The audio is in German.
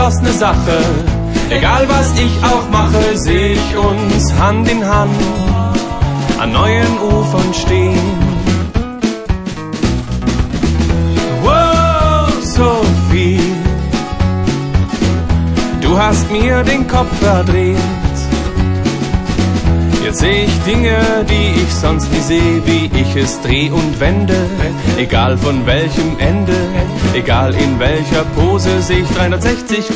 beschlossene Sache. Egal was ich auch mache, seh ich uns Hand in Hand an neuen Ufern stehen. Wow, Sophie, du hast mir den Kopf verdreht. Jetzt seh ich Dinge, die ich sonst nie seh, wie ich es dreh und wende. Egal von welchem Ende, egal in welcher Pose, seh ich 360